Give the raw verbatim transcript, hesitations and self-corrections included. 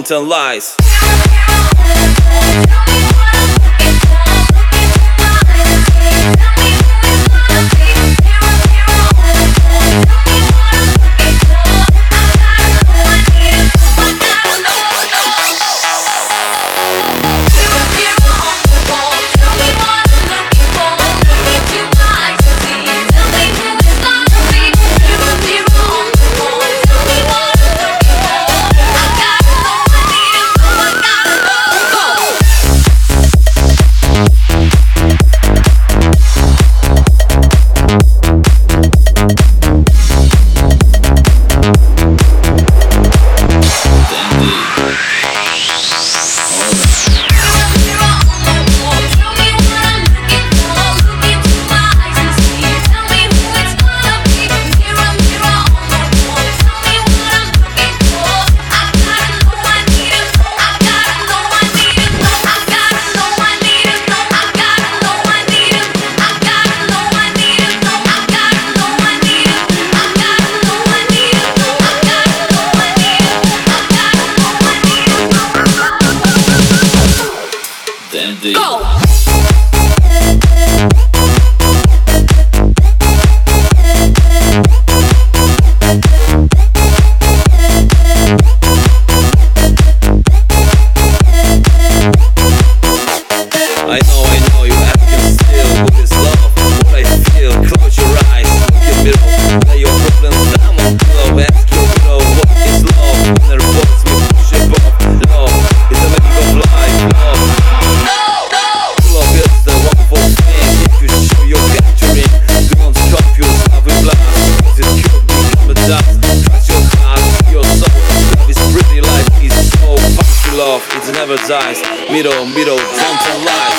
tell lies. Go! I know, I know, you asking still, what is love, what I feel, close your eyes, look at me, lay your problems down on pillow, ask your widow, what is love, when her voice me push it up, love, is the meaning of life, love, love is the wonderful thing, if you show your capturing, don't stop yourself with love, cause it could become a dust, trust your heart, your soul, love is pretty, life is so punchy, love, it never dies, middle, middle, don't tell lies.